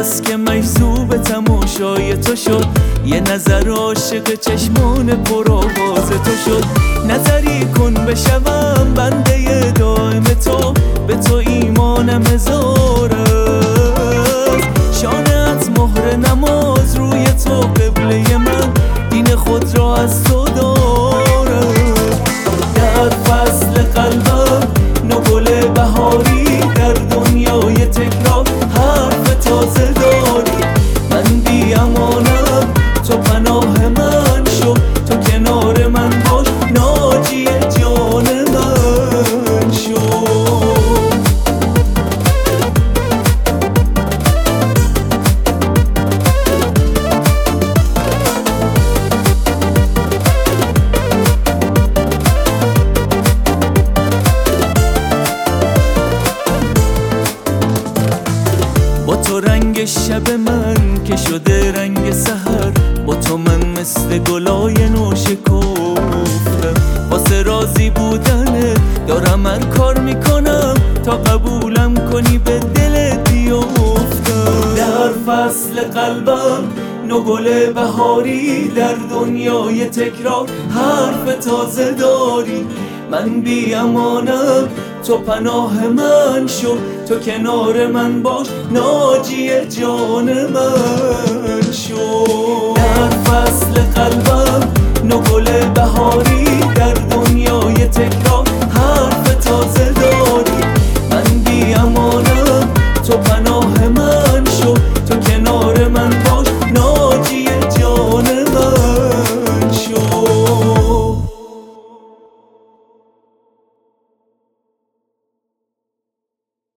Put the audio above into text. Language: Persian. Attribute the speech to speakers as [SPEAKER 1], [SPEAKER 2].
[SPEAKER 1] بس که مجذوب تماشای تو شد، یه نظر عاشق چشمان پرآواز تو شد. نظری کن بشوم بنده دائم تو، به تو ایمانم هزار است. شانه‌ات مهر نماز، روی تو قبله من، دین خود را از تو دارم. در فصل قلبم نوگل بهاری، در دنیای تکرار حرف تازه داری. من بی امانم تو پناه من شو، تو کنار من باش ناجی جان من شو. با تو رنگ شب من که شده رنگ سحر، با تو من مثل گلای نو شکفتم. واسه راضی بودنه دارم هر کار میکنم، تا قبولم کنی به دلت بیفتم. در فصل قلبم نوگل بهاری، در دنیای تکرار حرف تازه داری. من بی امانم تو پناه من شو، تو کنار من باش ناجی جان من شو. در فصل قلبم نوگل بهاری، در دنیای تکرار حرف تازه داری. من بی امانم تو پناه